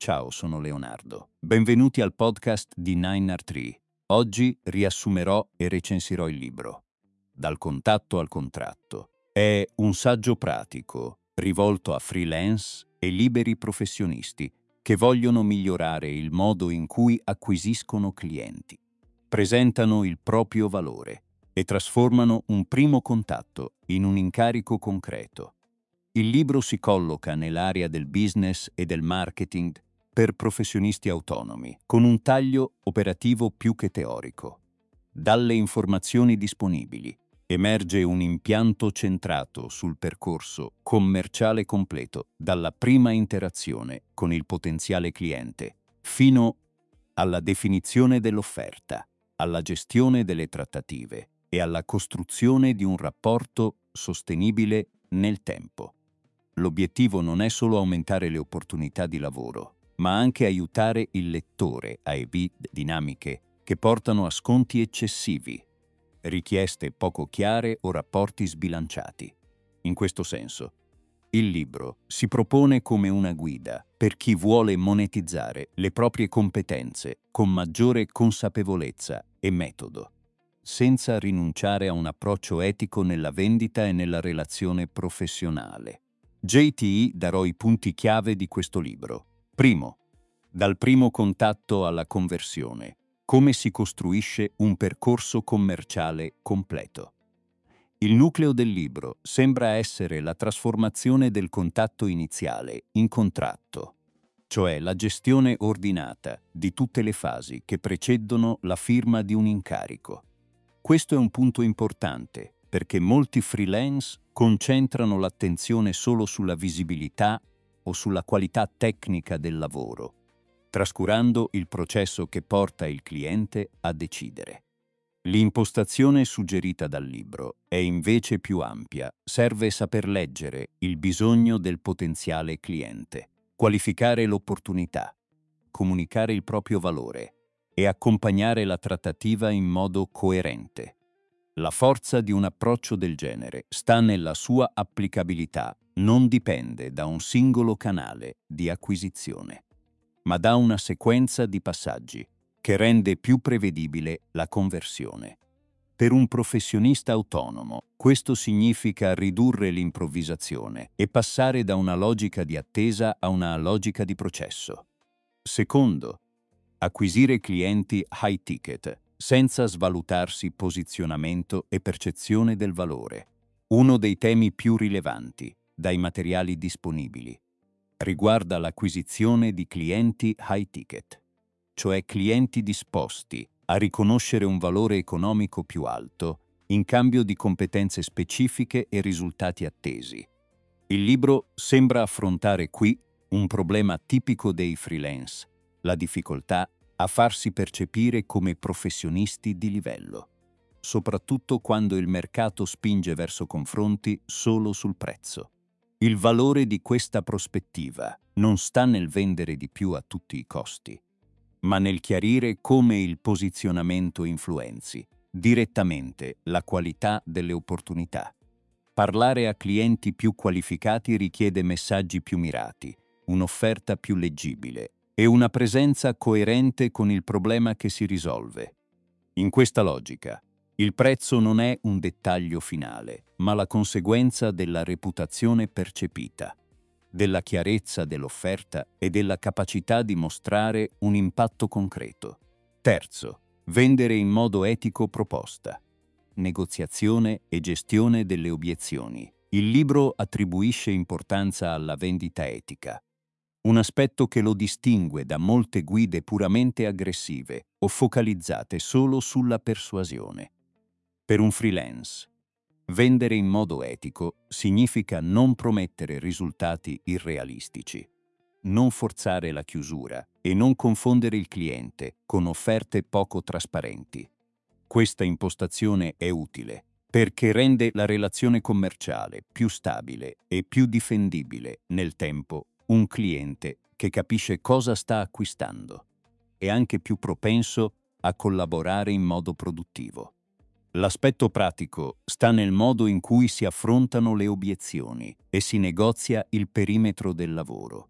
Ciao, sono Leonardo. Benvenuti al podcast di 9R3. Oggi riassumerò e recensirò il libro Dal contatto al contratto. È un saggio pratico rivolto a freelance e liberi professionisti che vogliono migliorare il modo in cui acquisiscono clienti, presentano il proprio valore e trasformano un primo contatto in un incarico concreto. Il libro si colloca nell'area del business e del marketing per professionisti autonomi, con un taglio operativo più che teorico. Dalle informazioni disponibili emerge un impianto centrato sul percorso commerciale completo, dalla prima interazione con il potenziale cliente fino alla definizione dell'offerta, alla gestione delle trattative e alla costruzione di un rapporto sostenibile nel tempo. L'obiettivo non è solo aumentare le opportunità di lavoro, ma anche aiutare il lettore a evitare dinamiche che portano a sconti eccessivi, richieste poco chiare o rapporti sbilanciati. In questo senso, il libro si propone come una guida per chi vuole monetizzare le proprie competenze con maggiore consapevolezza e metodo, senza rinunciare a un approccio etico nella vendita e nella relazione professionale. JTE darò i punti chiave di questo libro. Primo, dal primo contatto alla conversione. Come si costruisce un percorso commerciale completo. Il nucleo del libro sembra essere la trasformazione del contatto iniziale in contratto, cioè la gestione ordinata di tutte le fasi che precedono la firma di un incarico. Questo è un punto importante perché molti freelance concentrano l'attenzione solo sulla visibilità o sulla qualità tecnica del lavoro, trascurando il processo che porta il cliente a decidere. L'impostazione suggerita dal libro è invece più ampia, serve saper leggere il bisogno del potenziale cliente, qualificare l'opportunità, comunicare il proprio valore e accompagnare la trattativa in modo coerente. La forza di un approccio del genere sta nella sua applicabilità, non dipende da un singolo canale di acquisizione, ma da una sequenza di passaggi che rende più prevedibile la conversione. Per un professionista autonomo, questo significa ridurre l'improvvisazione e passare da una logica di attesa a una logica di processo. Secondo, acquisire clienti high ticket, senza svalutarsi posizionamento e percezione del valore. Uno dei temi più rilevanti, dai materiali disponibili, riguarda l'acquisizione di clienti high ticket, cioè clienti disposti a riconoscere un valore economico più alto in cambio di competenze specifiche e risultati attesi. Il libro sembra affrontare qui un problema tipico dei freelance, la difficoltà a farsi percepire come professionisti di livello, soprattutto quando il mercato spinge verso confronti solo sul prezzo. Il valore di questa prospettiva non sta nel vendere di più a tutti i costi, ma nel chiarire come il posizionamento influenzi direttamente la qualità delle opportunità. Parlare a clienti più qualificati richiede messaggi più mirati, un'offerta più leggibile e una presenza coerente con il problema che si risolve. In questa logica, il prezzo non è un dettaglio finale, ma la conseguenza della reputazione percepita, della chiarezza dell'offerta e della capacità di mostrare un impatto concreto. Terzo, vendere in modo etico proposta. Negoziazione e gestione delle obiezioni. Il libro attribuisce importanza alla vendita etica, un aspetto che lo distingue da molte guide puramente aggressive o focalizzate solo sulla persuasione. Per un freelance, vendere in modo etico significa non promettere risultati irrealistici, non forzare la chiusura e non confondere il cliente con offerte poco trasparenti. Questa impostazione è utile perché rende la relazione commerciale più stabile e più difendibile nel tempo. Un cliente che capisce cosa sta acquistando è anche più propenso a collaborare in modo produttivo. L'aspetto pratico sta nel modo in cui si affrontano le obiezioni e si negozia il perimetro del lavoro.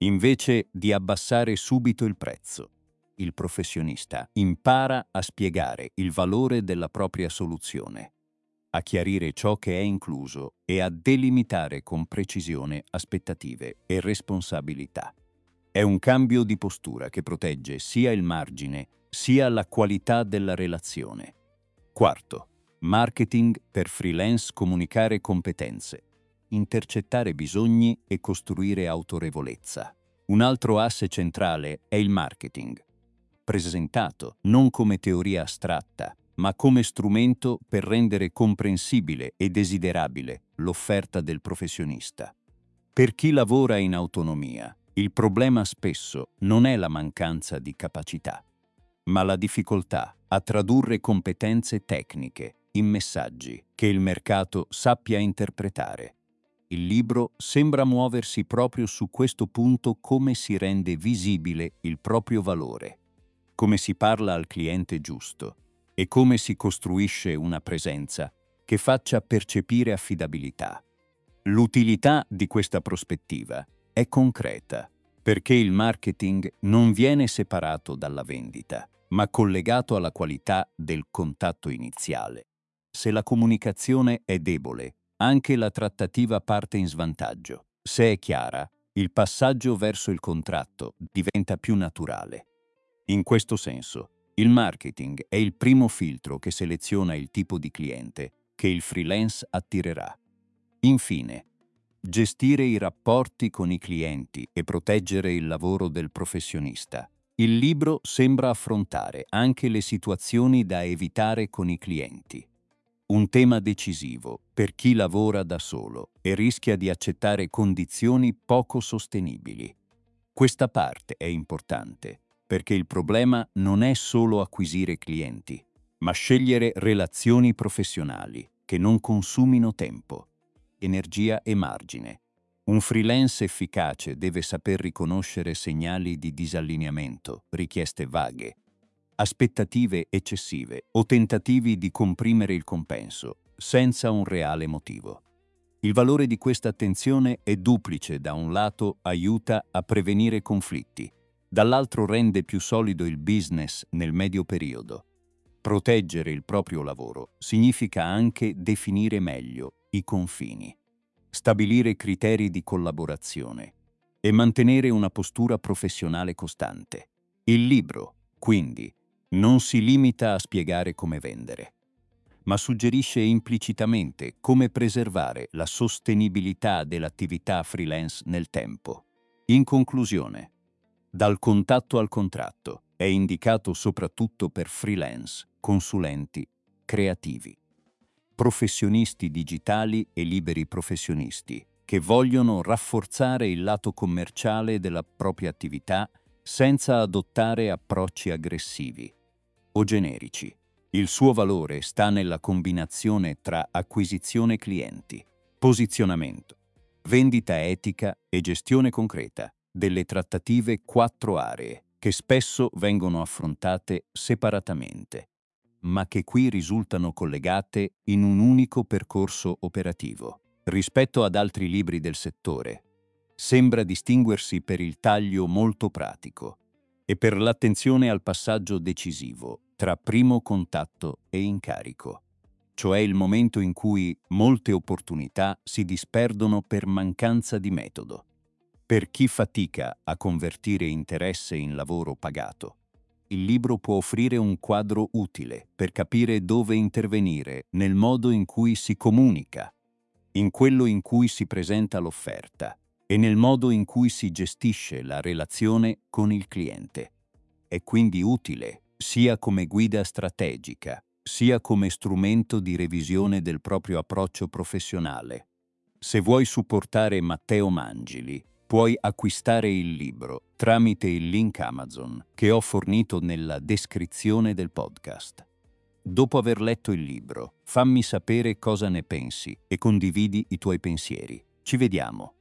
invece di abbassare subito il prezzo. Il professionista impara a spiegare il valore della propria soluzione, a chiarire ciò che è incluso e a delimitare con precisione aspettative e responsabilità. È un cambio di postura che protegge sia il margine sia la qualità della relazione. Quarto, marketing per freelance: comunicare competenze, intercettare bisogni e costruire autorevolezza. Un altro asse centrale è il marketing, presentato non come teoria astratta, ma come strumento per rendere comprensibile e desiderabile l'offerta del professionista. Per chi lavora in autonomia, il problema spesso non è la mancanza di capacità, ma la difficoltà a tradurre competenze tecniche in messaggi che il mercato sappia interpretare. Il libro sembra muoversi proprio su questo punto: come si rende visibile il proprio valore, come si parla al cliente giusto e come si costruisce una presenza che faccia percepire affidabilità. L'utilità di questa prospettiva è concreta, perché il marketing non viene separato dalla vendita, ma collegato alla qualità del contatto iniziale. Se la comunicazione è debole, anche la trattativa parte in svantaggio. Se è chiara, il passaggio verso il contratto diventa più naturale. In questo senso, il marketing è il primo filtro che seleziona il tipo di cliente che il freelance attirerà. Infine, gestire i rapporti con i clienti e proteggere il lavoro del professionista. Il libro sembra affrontare anche le situazioni da evitare con i clienti. Un tema decisivo per chi lavora da solo e rischia di accettare condizioni poco sostenibili. Questa parte è importante perché il problema non è solo acquisire clienti, ma scegliere relazioni professionali che non consumino tempo, energia e margine. Un freelance efficace deve saper riconoscere segnali di disallineamento, richieste vaghe, aspettative eccessive o tentativi di comprimere il compenso senza un reale motivo. Il valore di questa attenzione è duplice: da un lato aiuta a prevenire conflitti, dall'altro rende più solido il business nel medio periodo. Proteggere il proprio lavoro significa anche definire meglio i confini, stabilire criteri di collaborazione e mantenere una postura professionale costante. Il libro, quindi, non si limita a spiegare come vendere, ma suggerisce implicitamente come preservare la sostenibilità dell'attività freelance nel tempo. In conclusione, dal contatto al contratto è indicato soprattutto per freelance, consulenti, creativi, professionisti digitali e liberi professionisti che vogliono rafforzare il lato commerciale della propria attività senza adottare approcci aggressivi o generici. Il suo valore sta nella combinazione tra acquisizione clienti, posizionamento, vendita etica e gestione concreta delle trattative. 4 aree che spesso vengono affrontate separatamente, ma che qui risultano collegate in un unico percorso operativo. Rispetto ad altri libri del settore, sembra distinguersi per il taglio molto pratico e per l'attenzione al passaggio decisivo tra primo contatto e incarico, cioè il momento in cui molte opportunità si disperdono per mancanza di metodo. Per chi fatica a convertire interesse in lavoro pagato, il libro può offrire un quadro utile per capire dove intervenire nel modo in cui si comunica, in quello in cui si presenta l'offerta e nel modo in cui si gestisce la relazione con il cliente. È quindi utile sia come guida strategica, sia come strumento di revisione del proprio approccio professionale. Se vuoi supportare Matteo Mangili, puoi acquistare il libro tramite il link Amazon che ho fornito nella descrizione del podcast. Dopo aver letto il libro, fammi sapere cosa ne pensi e condividi i tuoi pensieri. Ci vediamo!